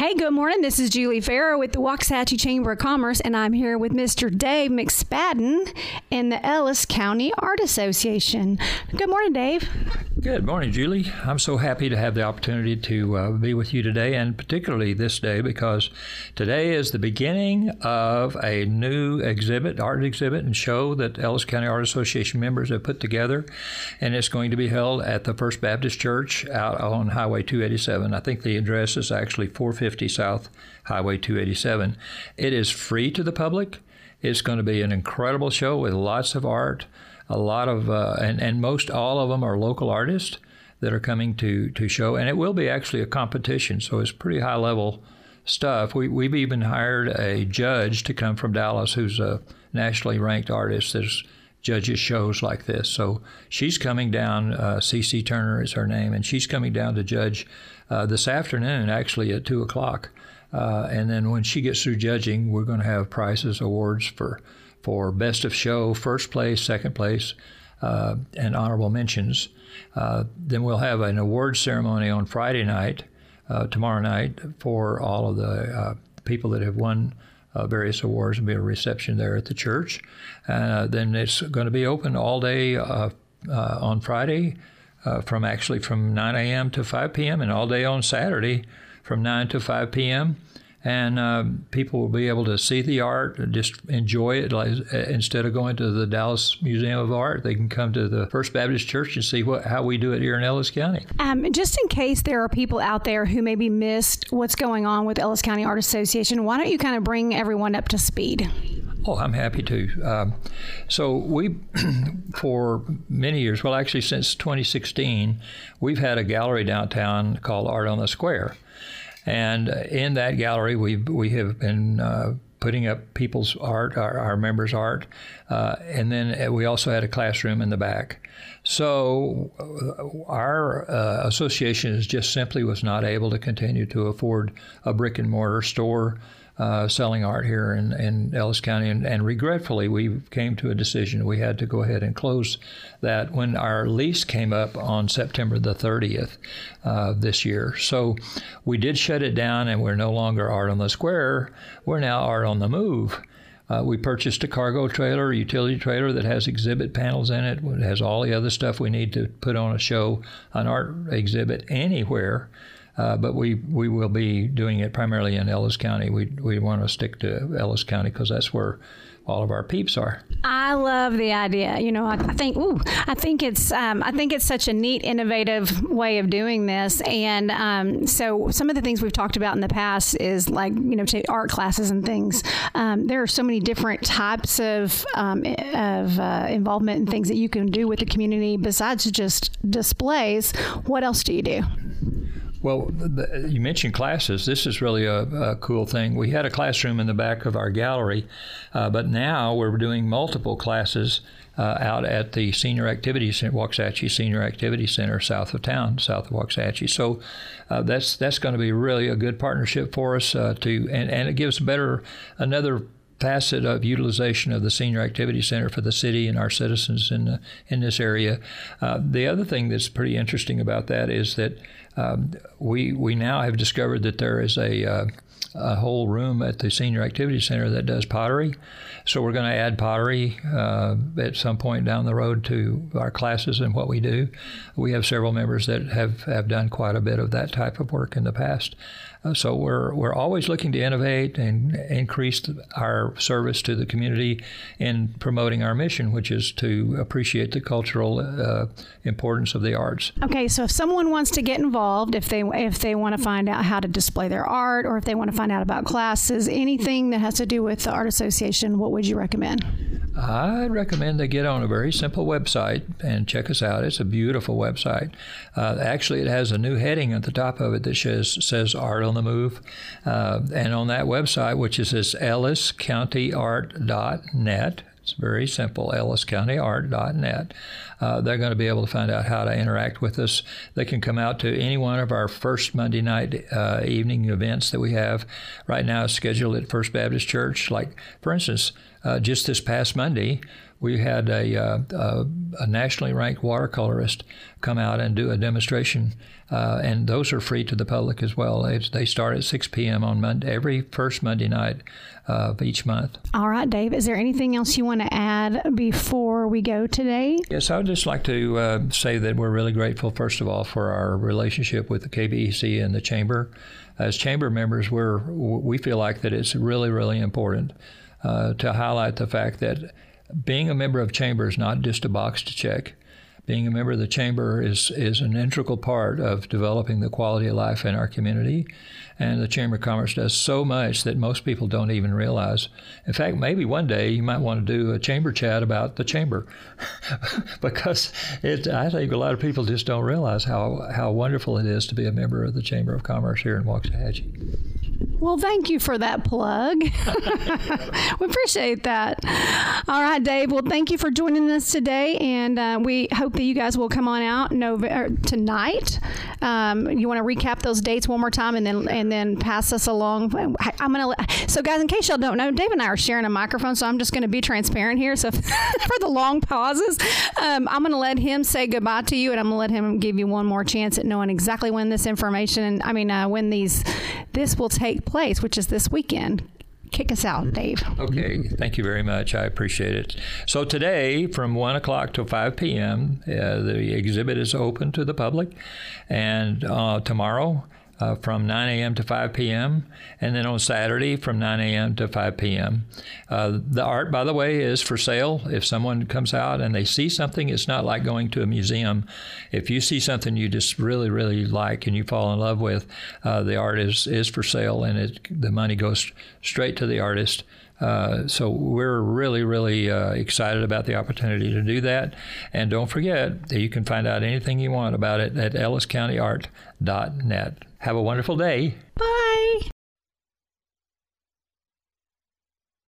Hey, good morning. This is Julie Farrow with the Waxahachie Chamber of Commerce, and I'm here with Mr. Dave McSpadden in the Ellis County Art Association. Good morning, Dave. Good morning, Julie. I'm so happy to have the opportunity to be with you today, and particularly this day, because today is the beginning of a new art exhibit and show that Ellis County Art Association members have put together, and it's going to be held at the First Baptist Church out on Highway 287. I think the address is actually 450 South Highway 287. It is free to the public. It's going to be an incredible show with lots of art. A lot of, and most all of them are local artists that are coming to show. And it will be actually a competition, so it's pretty high-level stuff. We've even hired a judge to come from Dallas who's a nationally ranked artist that judges shows like this. So she's coming down, CC Turner is her name, and she's coming down to judge this afternoon, actually at 2 o'clock. And then when she gets through judging, we're going to have prizes, awards for best of show, first place, second place, and honorable mentions. Then we'll have an award ceremony on Friday night, tomorrow night, for all of the people that have won various awards. There'll be a reception there at the church. Then it's going to be open all day on Friday, from 9 a.m. to 5 p.m., and all day on Saturday from 9 to 5 p.m., and people will be able to see the art and just enjoy it. Instead of going to the Dallas Museum of Art, they can come to the First Baptist Church and see how we do it here in Ellis County. Just in case there are people out there who maybe missed what's going on with Ellis County Art Association, why don't you kind of bring everyone up to speed? Oh, I'm happy to. So we, for many years, well, actually since 2016, we've had a gallery downtown called Art on the Square. And in that gallery, we have been putting up people's art, our members' art, and then we also had a classroom in the back. So our association just simply was not able to continue to afford a brick and mortar store selling art here in Ellis County, and regretfully we came to a decision we had to go ahead and close that when our lease came up on September the 30th this year. So we did shut it down, and we're no longer Art on the Square. We're now Art on the Move. We purchased a cargo trailer, utility trailer that has exhibit panels in it. It has all the other stuff we need to put on a show, an art exhibit anywhere. But we will be doing it primarily in Ellis County. We want to stick to Ellis County because that's where all of our peeps are. I love the idea. You know, I think it's such a neat, innovative way of doing this. And so some of the things we've talked about in the past is like, art classes and things. There are so many different types of involvement and things that you can do with the community besides just displays. What else do you do? Well, you mentioned classes. This is really a cool thing. We had a classroom in the back of our gallery, but now we're doing multiple classes out at the Senior Activity Center, Waxahachie Senior Activity Center, south of town, south of Waxahachie. So that's going to be really a good partnership for us and it gives another facet of utilization of the Senior Activity Center for the city and our citizens in this area. The other thing that's pretty interesting about that is that we now have discovered that there is a whole room at the Senior Activity Center that does pottery. So we're going to add pottery at some point down the road to our classes and what we do. We have several members that have done quite a bit of that type of work in the past. So we're always looking to innovate and increase our service to the community in promoting our mission, which is to appreciate the cultural importance of the arts. Okay, so if someone wants to get involved, if they want to find out how to display their art, or if they want to find out about classes, anything that has to do with the Art Association, what would you recommend? I'd recommend they get on a very simple website and check us out. It's a beautiful website. Actually, it has a new heading at the top of it that says Art on the Move. And on that website, which is elliscountyart.net, it's very simple, elliscountyart.net. They're going to be able to find out how to interact with us. They can come out to any one of our first Monday night evening events that we have. Right now it's scheduled at First Baptist Church. Like, for instance, just this past Monday, we had a nationally ranked watercolorist come out and do a demonstration, and those are free to the public as well. They start at 6 p.m. on Monday, every first Monday night of each month. All right, Dave, is there anything else you want to add before we go today? Yes, I would just like to say that we're really grateful, first of all, for our relationship with the KBEC and the Chamber. As Chamber members, we feel like that it's really, really important to highlight the fact that being a member of Chamber is not just a box to check. Being a member of the Chamber is an integral part of developing the quality of life in our community. And the Chamber of Commerce does so much that most people don't even realize. In fact, maybe one day you might want to do a Chamber chat about the Chamber because I think a lot of people just don't realize how wonderful it is to be a member of the Chamber of Commerce here in Waxahachie. Well, thank you for that plug. We appreciate that. All right, Dave. Well, thank you for joining us today, and we hope that you guys will come on out tonight. You want to recap those dates one more time, and then pass us along. So, guys, in case y'all don't know, Dave and I are sharing a microphone, so I'm just going to be transparent here. So, for the long pauses, I'm going to let him say goodbye to you, and I'm going to let him give you one more chance at knowing exactly when this information, when this will take place, which is this weekend. Kick us out, Dave. Okay. Thank you very much. I appreciate it. So today, from 1 o'clock to 5 p.m., the exhibit is open to the public. And tomorrow, from 9 a.m. to 5 p.m., and then on Saturday from 9 a.m. to 5 p.m. The art, by the way, is for sale. If someone comes out and they see something, it's not like going to a museum. If you see something you just really, really like and you fall in love with, the art is for sale, and the money goes straight to the artist. So we're really, really excited about the opportunity to do that. And don't forget that you can find out anything you want about it at elliscountyart.net. Have a wonderful day. Bye.